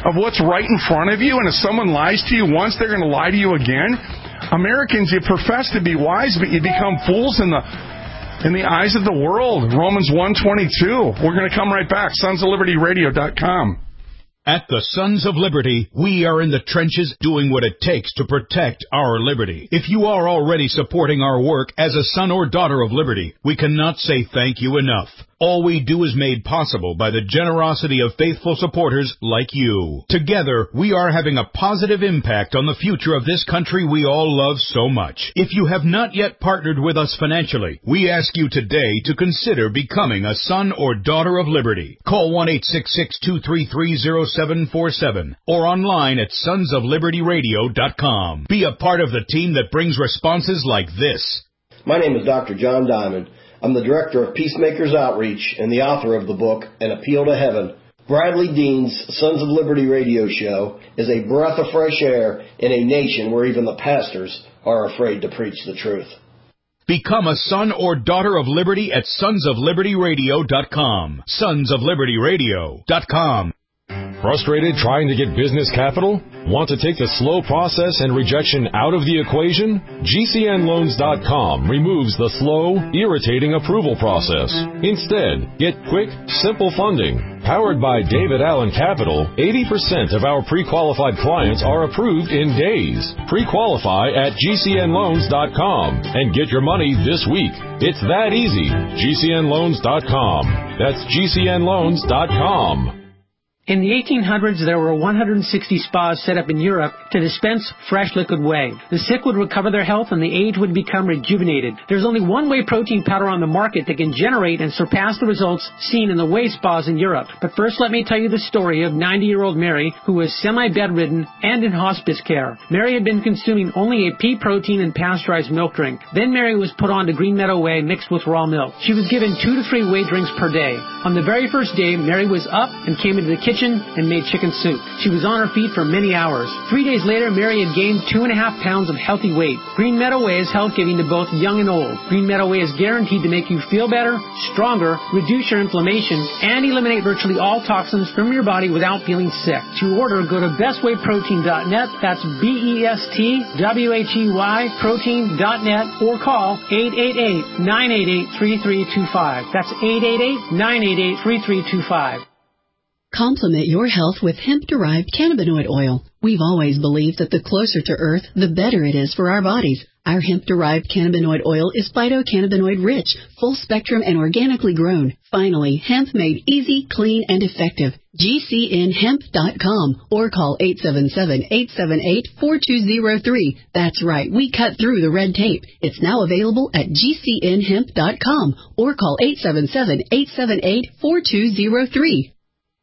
of what's right in front of you, and if someone lies to you once, they're going to lie to you again. Americans, you profess to be wise, but you become fools in the in the eyes of the world. Romans one twenty-two. We're going to come right back. sons of liberty radio dot com. At the Sons of Liberty, we are in the trenches doing what it takes to protect our liberty. If you are already supporting our work as a son or daughter of liberty, we cannot say thank you enough. All we do is made possible by the generosity of faithful supporters like you. Together, we are having a positive impact on the future of this country we all love so much. If you have not yet partnered with us financially, we ask you today to consider becoming a son or daughter of liberty. Call one eight six six, two three three, zero seven four seven or online at sons of liberty radio dot com. Be a part of the team that brings responses like this. My name is Doctor John Diamond. I'm the director of Peacemakers Outreach and the author of the book, An Appeal to Heaven. Bradley Dean's Sons of Liberty radio show is a breath of fresh air in a nation where even the pastors are afraid to preach the truth. Become a son or daughter of liberty at sons of liberty radio dot com. sons of liberty radio dot com. Frustrated trying to get business capital? Want to take the slow process and rejection out of the equation? G C N loans dot com removes the slow, irritating approval process. Instead, get quick, simple funding. Powered by David Allen Capital, eighty percent of our pre-qualified clients are approved in days. Pre-qualify at G C N loans dot com and get your money this week. It's that easy. G C N loans dot com. That's G C N loans dot com. In the eighteen hundreds, there were one hundred sixty spas set up in Europe to dispense fresh liquid whey. The sick would recover their health and the aged would become rejuvenated. There's only one whey protein powder on the market that can generate and surpass the results seen in the whey spas in Europe. But first, let me tell you the story of ninety-year-old Mary, who was semi-bedridden and in hospice care. Mary had been consuming only a pea protein and pasteurized milk drink. Then Mary was put on to Green Meadow Whey mixed with raw milk. She was given two to three whey drinks per day. On the very first day, Mary was up and came into the kitchen and made chicken soup. She was on her feet for many hours. Three days later, Mary had gained two and a half pounds of healthy weight. Green Meadow Whey is health-giving to both young and old. Green Meadow Whey is guaranteed to make you feel better, stronger, reduce your inflammation, and eliminate virtually all toxins from your body without feeling sick. To order, go to best way protein dot net. That's B E S T W H E Y protein dot net or call eight eight eight, nine eight eight, three three two five. That's eight eight eight, nine eight eight, three three two five. Complement your health with hemp-derived cannabinoid oil. We've always believed that the closer to Earth, the better it is for our bodies. Our hemp-derived cannabinoid oil is phytocannabinoid-rich, full-spectrum, and organically grown. Finally, hemp made easy, clean, and effective. G C N hemp dot com or call eight seven seven, eight seven eight, four two zero three. That's right, we cut through the red tape. It's now available at G C N hemp dot com or call eight seven seven, eight seven eight, four two zero three.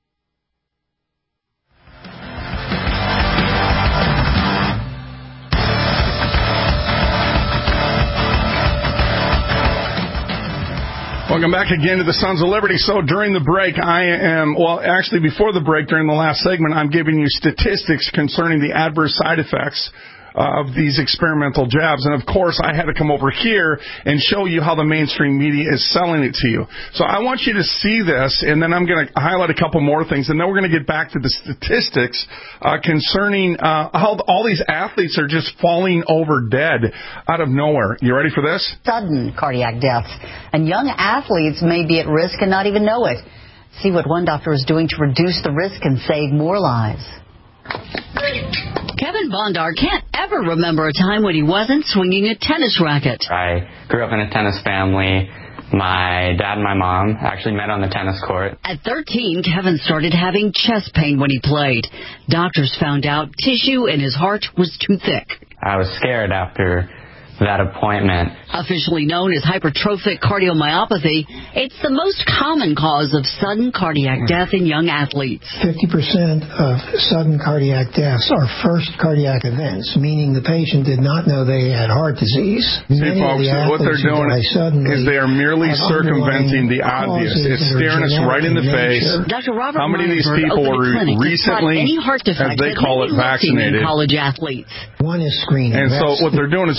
Welcome back again to the Sons of Liberty. So during the break, I am, well, actually before the break, during the last segment, I'm giving you statistics concerning the adverse side effects of these experimental jabs. And, of course, I had to come over here and show you how the mainstream media is selling it to you. So I want you to see this, and then I'm going to highlight a couple more things, and then we're going to get back to the statistics uh, concerning uh, how all these athletes are just falling over dead out of nowhere. You ready for this? Sudden cardiac deaths. And young athletes may be at risk and not even know it. See what one doctor is doing to reduce the risk and save more lives. Kevin Bondar can't ever remember a time when he wasn't swinging a tennis racket. I grew up in a tennis family. My dad and my mom actually met on the tennis court. At thirteen, Kevin started having chest pain when he played. Doctors found out tissue in his heart was too thick. I was scared after that appointment. Officially known as hypertrophic cardiomyopathy, it's the most common cause of sudden cardiac death in young athletes. fifty percent of sudden cardiac deaths are first cardiac events, meaning the patient did not know they had heart disease. See, Many folks, the what they're doing is they are merely circumventing the obvious. It's staring us right in the face. Doctor Robert How many of these Meyerberg people were recently, any heart as they call it, vaccinated? College athletes. One is screening. And so what they're doing is they're trying to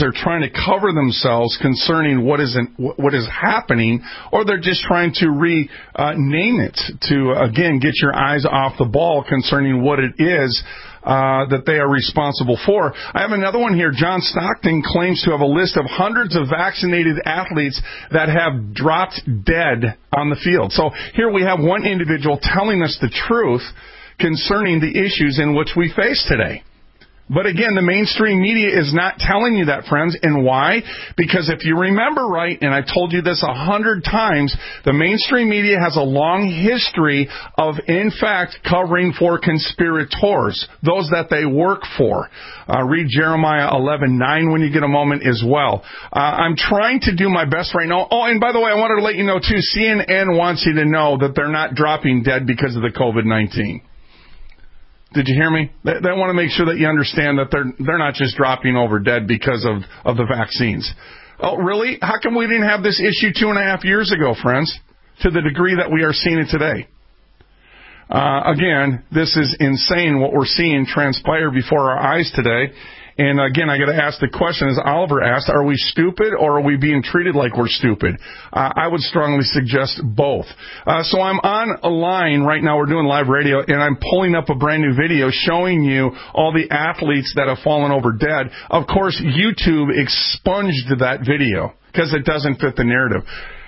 cover themselves concerning what is in, what is happening, or they're just trying to rename it to, again, get your eyes off the ball concerning what it is uh, that they are responsible for. I have another one here. John Stockton claims to have a list of hundreds of vaccinated athletes that have dropped dead on the field. So here we have one individual telling us the truth concerning the issues in which we face today. But again, the mainstream media is not telling you that, friends. And why? Because if you remember right, and I've told you this a hundred times, the mainstream media has a long history of, in fact, covering for conspirators, those that they work for. Uh, read Jeremiah eleven nine when you get a moment as well. Uh, I'm trying to do my best right now. Oh, and by the way, I wanted to let you know, too, C N N wants you to know that they're not dropping dead because of the COVID nineteen. Did you hear me? They, they want to make sure that you understand that they're they're not just dropping over dead because of, of the vaccines. Oh, really? How come we didn't have this issue two and a half years ago, friends, to the degree that we are seeing it today? Uh, again, this is insane what we're seeing transpire before our eyes today. And again, I got to ask the question, as Oliver asked, are we stupid or are we being treated like we're stupid? Uh, I would strongly suggest both. Uh, so I'm on a line right now. We're doing live radio, and I'm pulling up a brand new video showing you all the athletes that have fallen over dead. Of course, YouTube expunged that video because it doesn't fit the narrative.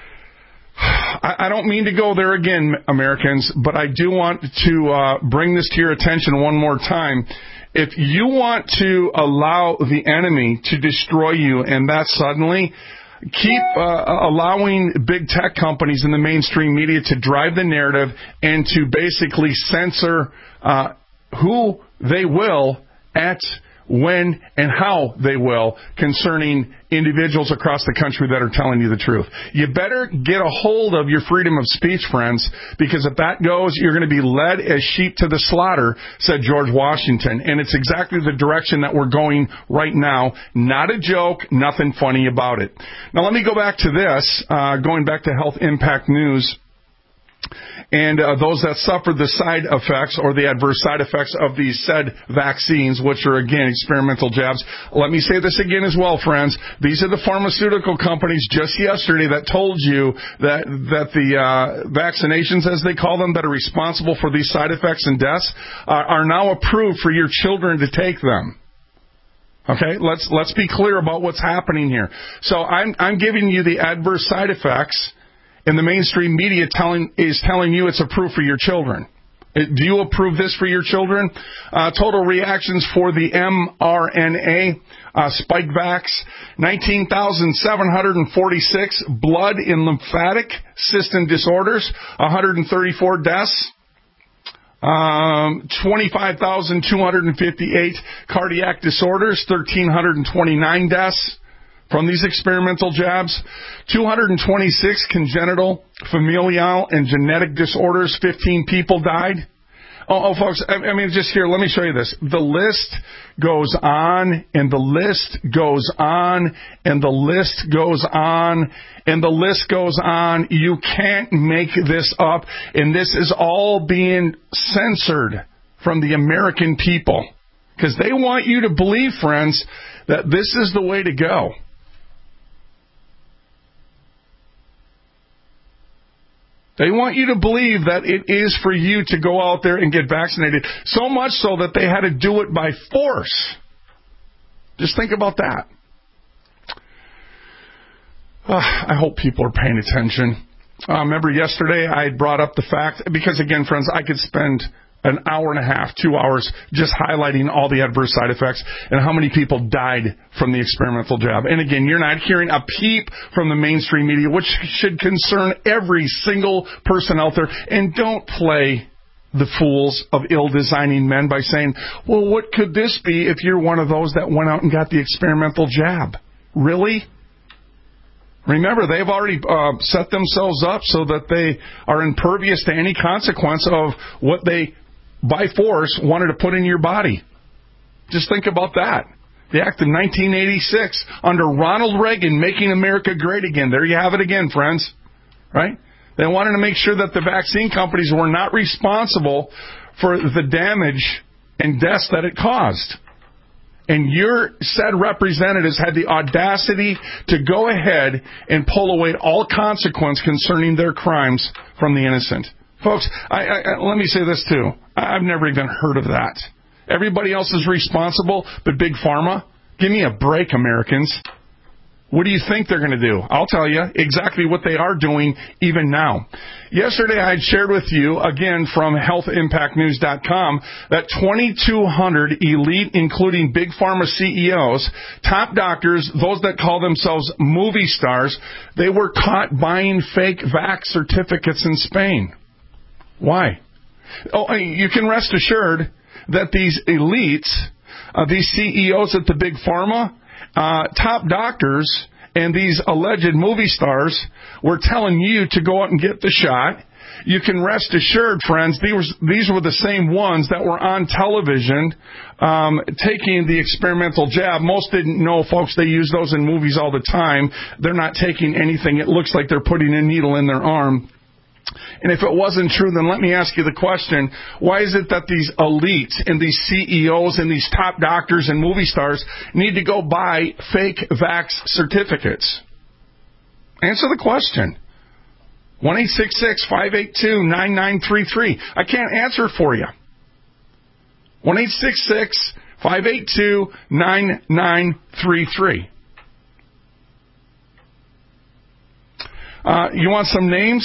I don't mean to go there again, Americans, but I do want to uh, bring this to your attention one more time. If you want to allow the enemy to destroy you, and that suddenly, keep uh, allowing big tech companies in the mainstream media to drive the narrative and to basically censor uh, who they will at when and how they will concerning individuals across the country that are telling you the truth. You better get a hold of your freedom of speech, friends, because if that goes, you're going to be led as sheep to the slaughter, said George Washington. And it's exactly the direction that we're going right now. Not a joke, nothing funny about it. Now let me go back to this, uh, going back to Health Impact News. And uh, those that suffered the side effects or the adverse side effects of these said vaccines, which are, again, experimental jabs. Let me say this again as well, friends. These are the pharmaceutical companies just yesterday that told you that that the uh, vaccinations, as they call them, that are responsible for these side effects and deaths uh, are now approved for your children to take them. Okay, let's let's be clear about what's happening here. So I'm I'm giving you the adverse side effects. And the mainstream media telling is telling you it's approved for your children. Do you approve this for your children? Uh, total reactions for the mRNA uh, Spikevax, nineteen thousand seven hundred forty-six. Blood and lymphatic system disorders, one hundred thirty-four deaths. Um, twenty-five thousand two hundred fifty-eight cardiac disorders, one thousand three hundred twenty-nine deaths. From these experimental jabs, two hundred twenty-six congenital, familial, and genetic disorders, fifteen people died. Oh, oh folks, I, I mean, just here, let me show you this. The list goes on, and the list goes on, and the list goes on, and the list goes on. You can't make this up, and this is all being censored from the American people. Because they want you to believe, friends, that this is the way to go. They want you to believe that it is for you to go out there and get vaccinated, so much so that they had to do it by force. Just think about that. Uh, I hope people are paying attention. Uh, remember yesterday I brought up the fact, because again, friends, I could spend an hour and a half, two hours, just highlighting all the adverse side effects and how many people died from the experimental jab. And again, you're not hearing a peep from the mainstream media, which should concern every single person out there. And don't play the fools of ill-designing men by saying, well, what could this be if you're one of those that went out and got the experimental jab? Really? Remember, they've already uh, set themselves up so that they are impervious to any consequence of what they, by force, wanted to put in your body. Just think about that. The act of nineteen eighty-six, under Ronald Reagan, making America great again. There you have it again, friends. Right? They wanted to make sure that the vaccine companies were not responsible for the damage and deaths that it caused. And your said representatives had the audacity to go ahead and pull away all consequence concerning their crimes from the innocent. Folks, I, I, let me say this too. I've never even heard of that. Everybody else is responsible, but Big Pharma? Give me a break, Americans. What do you think they're going to do? I'll tell you exactly what they are doing even now. Yesterday I had shared with you, again from health impact news dot com, that twenty-two hundred elite, including Big Pharma C E Os, top doctors, those that call themselves movie stars, they were caught buying fake vax certificates in Spain. Why? Oh, you can rest assured that these elites, uh, these C E Os at the Big Pharma, Uh, top doctors and these alleged movie stars were telling you to go out and get the shot. You can rest assured, friends, these were, these were the same ones that were on television um, taking the experimental jab. Most didn't know, folks, they use those in movies all the time. They're not taking anything. It looks like they're putting a needle in their arm. And if it wasn't true, then let me ask you the question, why is it that these elites and these C E Os and these top doctors and movie stars need to go buy fake vax certificates? Answer the question. one eight six six, five eight two, nine nine three three. I can't answer it for you. one eight six six, five eight two, nine nine three three. Uh, you want some names?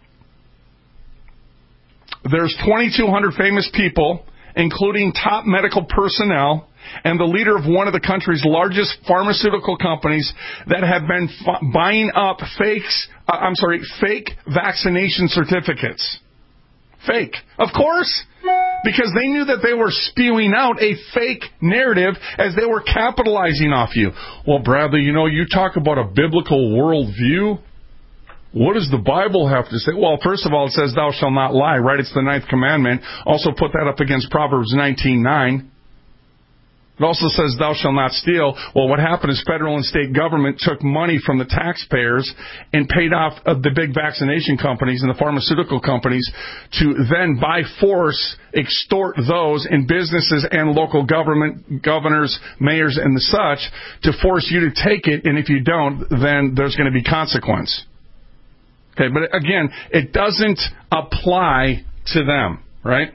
There's twenty-two hundred famous people, including top medical personnel, and the leader of one of the country's largest pharmaceutical companies that have been f- buying up fakes, uh, I'm sorry, fake vaccination certificates. Fake. Of course, because they knew that they were spewing out a fake narrative as they were capitalizing off you. Well, Bradley, you know, you talk about a biblical worldview. What does the Bible have to say? Well, first of all, it says thou shalt not lie, right? It's the ninth commandment. Also put that up against Proverbs nineteen nine. It also says thou shalt not steal. Well, what happened is federal and state government took money from the taxpayers and paid off of the big vaccination companies and the pharmaceutical companies to then by force extort those in businesses and local government, governors, mayors, and the such to force you to take it. And if you don't, then there's going to be consequence. Okay, but again, it doesn't apply to them, right?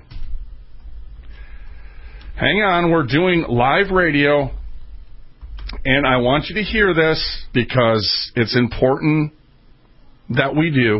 Hang on, we're doing live radio, and I want you to hear this because it's important that we do.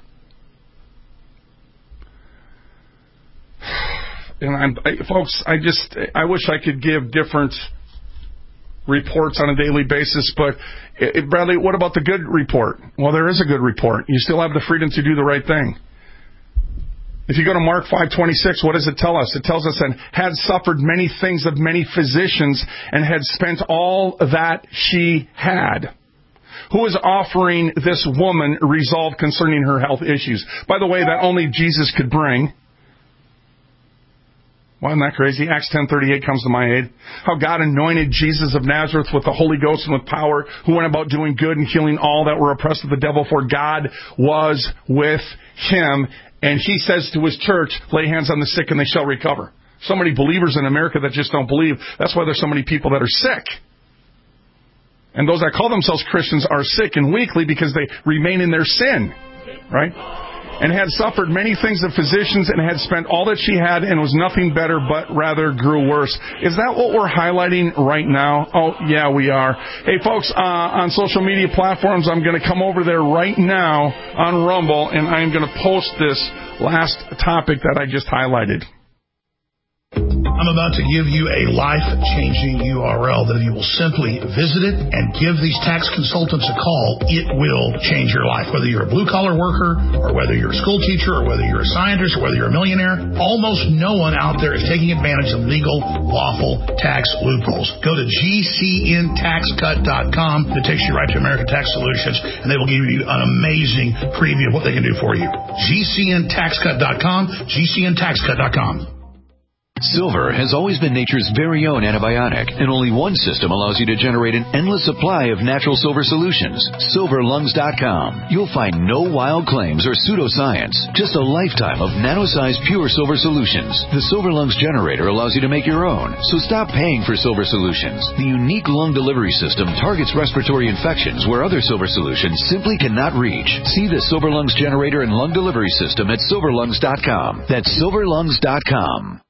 And I'm, I, folks, I just, I wish I could give different reports on a daily basis, but it, Bradley, what about the good report? Well, there is a good report. You still have the freedom to do the right thing. If you go to Mark five twenty-six, what does it tell us? It tells us that had suffered many things of many physicians and had spent all that she had. Who is offering this woman resolve concerning her health issues? By the way, that only Jesus could bring. Wasn't that crazy? Acts ten thirty-eight comes to my aid. How God anointed Jesus of Nazareth with the Holy Ghost and with power, who went about doing good and healing all that were oppressed of the devil, for God was with him. And he says to his church, lay hands on the sick and they shall recover. So many believers in America that just don't believe. That's why there's so many people that are sick. And those that call themselves Christians are sick and weakly because they remain in their sin. Right? And had suffered many things of physicians and had spent all that she had and was nothing better but rather grew worse. Is that what we're highlighting right now? Oh, yeah, we are. Hey, folks, uh, on social media platforms, I'm going to come over there right now on Rumble, and I'm going to post this last topic that I just highlighted. I'm about to give you a life-changing U R L that if you will simply visit it and give these tax consultants a call, it will change your life. Whether you're a blue-collar worker or whether you're a school teacher or whether you're a scientist or whether you're a millionaire, almost no one out there is taking advantage of legal, lawful tax loopholes. Go to G C N tax cut dot com. It takes you right to American Tax Solutions, and they will give you an amazing preview of what they can do for you. G C N tax cut dot com, G C N tax cut dot com. Silver has always been nature's very own antibiotic, and only one system allows you to generate an endless supply of natural silver solutions. silver lungs dot com. You'll find no wild claims or pseudoscience, just a lifetime of nano-sized pure silver solutions. The Silver Lungs generator allows you to make your own, so stop paying for silver solutions. The unique lung delivery system targets respiratory infections where other silver solutions simply cannot reach. See the Silver Lungs generator and lung delivery system at silver lungs dot com. That's silver lungs dot com.